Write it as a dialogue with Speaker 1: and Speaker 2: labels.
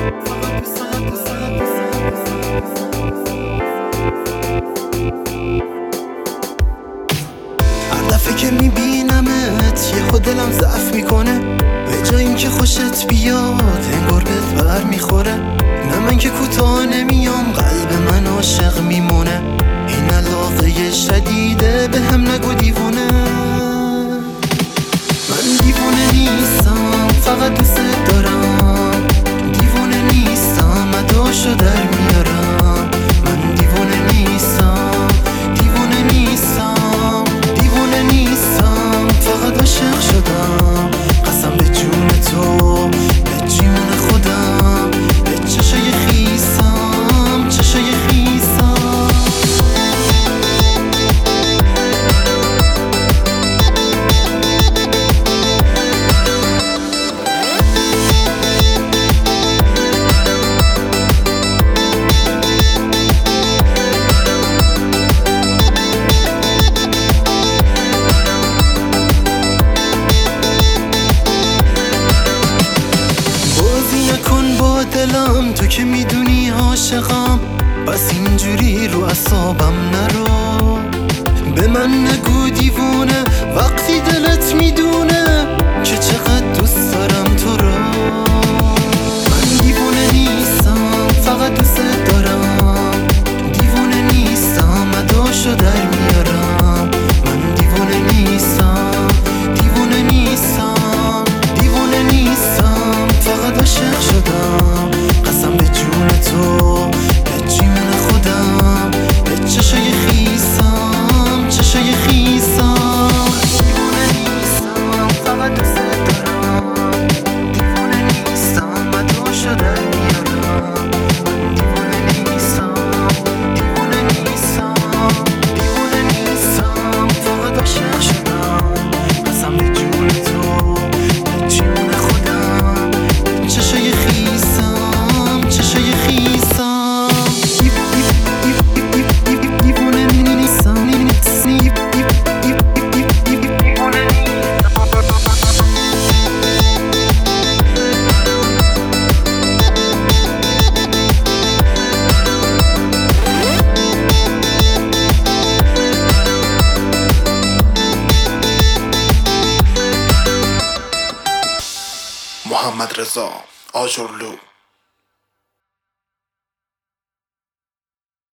Speaker 1: هر دفعه که میبینمت یه خود دلم ضعف میکنه، به جای اینکه خوشت بیاد انگار بهت بر میخوره. نه من که کوتاه نمیام، قلب من عاشق میمونه. این علاقه شدیده به هم نگو دیوونه. من دیوونه نیستم، فقط دوست دارم. دیوونه نیستم، اداشو در میارم. من دیوونه نیستم، دیوونه نیستم، دیوونه نیستم، فقط عاشق شدم. قسم به جون تو، به جون خودم، به چشای خیسم، چشای خیسم. دلم تو که میدونی عاشقم، بس اینجوری رو اعصابم نرو. به من نگو دیوونه وقتی دلت میدونه که چقدر دوست دارم تو رو. من دیوونه نیستم، فقط دوست دارم. دیوونه نیستم، اداشو در میارم. من دیوونه نیستم، دیوونه نیستم، دیوونه نیستم، فقط عاشق شدم. قسم به جون تو، به جون خودم، به چشای خیسم، چشای خیسم. دیوونه نیستم، فقط دوست دارم. دیوونه نیستم، اداشو در میارم. من دیوونه نیستم، دیوونه نیستم، دیوونه نیستم، فقط عاشق شدم. قسم به جون تو، به جون خودم، به چشای خیسم، چشای خیسم. دیوونه نیستم،
Speaker 2: محمد رضا آجرلو.